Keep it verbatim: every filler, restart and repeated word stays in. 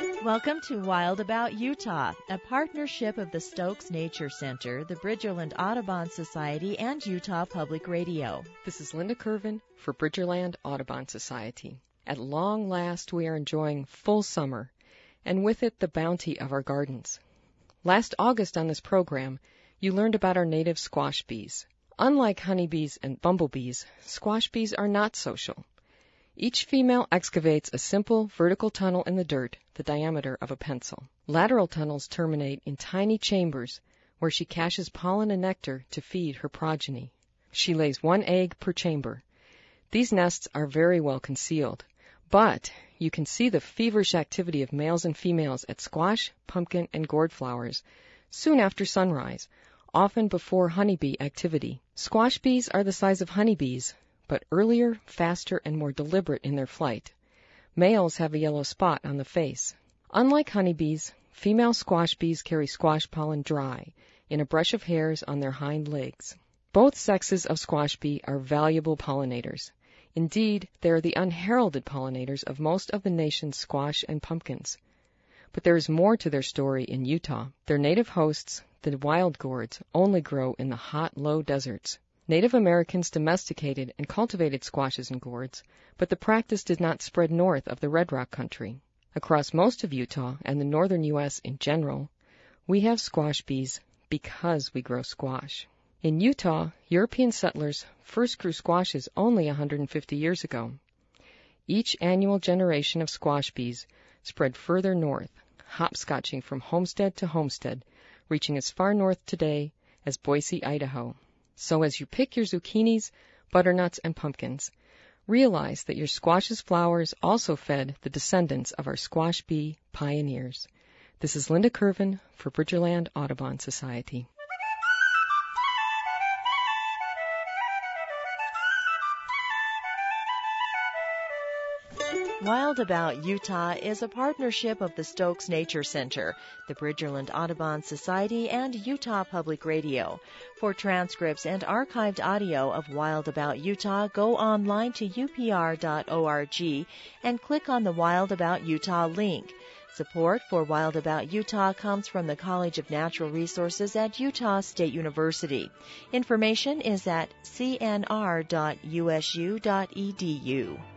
Welcome to Wild About Utah, a partnership of the Stokes Nature Center, the Bridgerland Audubon Society, and Utah Public Radio. This is Linda Curvin for Bridgerland Audubon Society. At long last, we are enjoying full summer, and with it the bounty of our gardens. Last August on this program, you learned about our native squash bees. Unlike honeybees and bumblebees, squash bees are not social. Each female excavates a simple vertical tunnel in the dirt, the diameter of a pencil. Lateral tunnels terminate in tiny chambers where she caches pollen and nectar to feed her progeny. She lays one egg per chamber. These nests are very well concealed, but you can see the feverish activity of males and females at squash, pumpkin, and gourd flowers soon after sunrise, often before honeybee activity. Squash bees are the size of honeybees, but earlier, faster, and more deliberate in their flight. Males have a yellow spot on the face. Unlike honeybees, female squash bees carry squash pollen dry, in a brush of hairs on their hind legs. Both sexes of squash bee are valuable pollinators. Indeed, they are the unheralded pollinators of most of the nation's squash and pumpkins. But there is more to their story in Utah. Their native hosts, the wild gourds, only grow in the hot, low deserts. Native Americans domesticated and cultivated squashes and gourds, but the practice did not spread north of the Red Rock country. Across most of Utah and the northern U S in general, we have squash bees because we grow squash. In Utah, European settlers first grew squashes only one hundred fifty years ago. Each annual generation of squash bees spread further north, hopscotching from homestead to homestead, reaching as far north today as Boise, Idaho. So as you pick your zucchinis, butternuts, and pumpkins, realize that your squash's flowers also fed the descendants of our squash bee pioneers. This is Linda Curvin for Bridgerland Audubon Society. Wild About Utah is a partnership of the Stokes Nature Center, the Bridgerland Audubon Society, and Utah Public Radio. For transcripts and archived audio of Wild About Utah, go online to U P R dot org and click on the Wild About Utah link. Support for Wild About Utah comes from the College of Natural Resources at Utah State University. Information is at c n r dot u s u dot e d u.